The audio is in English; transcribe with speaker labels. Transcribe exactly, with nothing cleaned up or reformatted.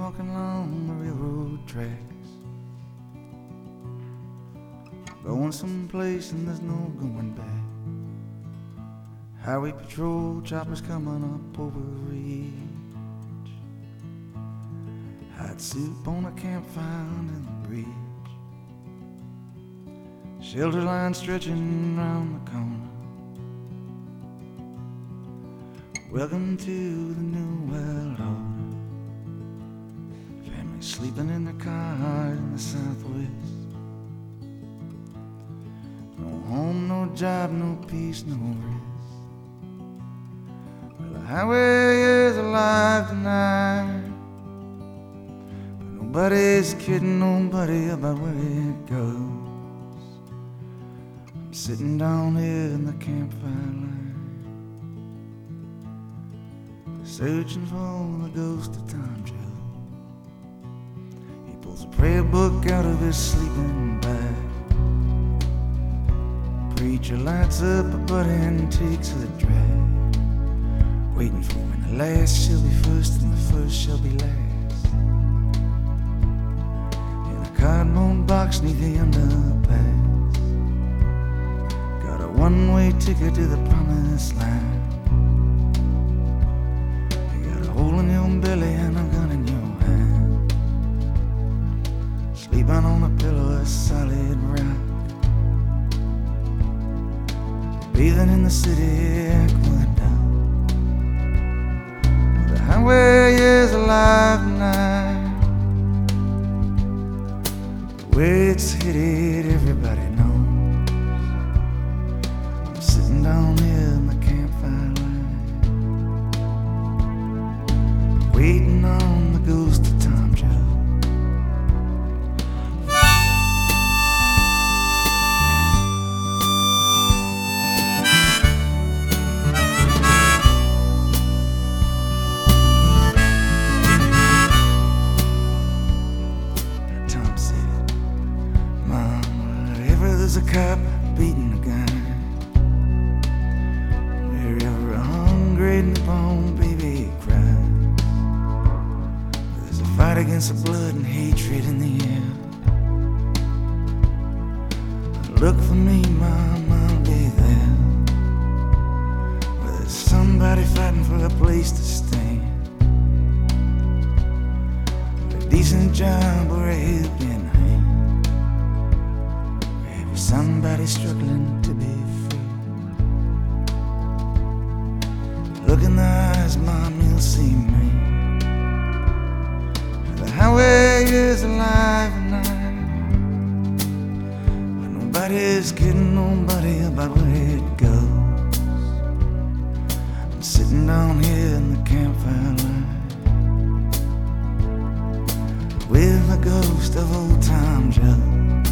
Speaker 1: walking along the railroad tracks, going someplace and there's no going back. Highway patrol choppers coming up over the ridge, hot soup on a campfire in the bridge, shelter line stretching round the corner. Welcome to the new world order. Family sleeping in their cars in the southwest. No home, no job, no peace, no rest. Well, the highway is alive tonight, but nobody's kidding nobody about where it goes. I'm sitting down here in the campfire line, searching for the ghost of Tom Joe. He pulls a prayer book out of his sleeping bag. Preacher lights up a butt and takes a drag, waiting for when the last shall be first and the first shall be last. In a cardboard box neath the underpass, got a one-way ticket to the promised land. Hole in your belly and a gun in your hand, sleeping on a pillow of solid rock, bathing in the city aqueduct. The highway is alive tonight, where it's headed everybody knows. I'm sitting down here in the campfire line, waiting on the ghost of Tom Joe. Tom said, Mom, wherever there's a cop beating a guy, wherever a hungry newborn baby cries, fight against the blood and hatred in the air. Look for me, Mom, I'll be there. Where there's somebody fighting for a place to stand, a decent job or a helping hand, maybe somebody struggling to be free. Look in the eyes, Mom, you'll see me. The highway is alive tonight, but nobody's kidding nobody about where it goes. I'm sitting down here in the campfire line, with the ghost of old Tom Joe.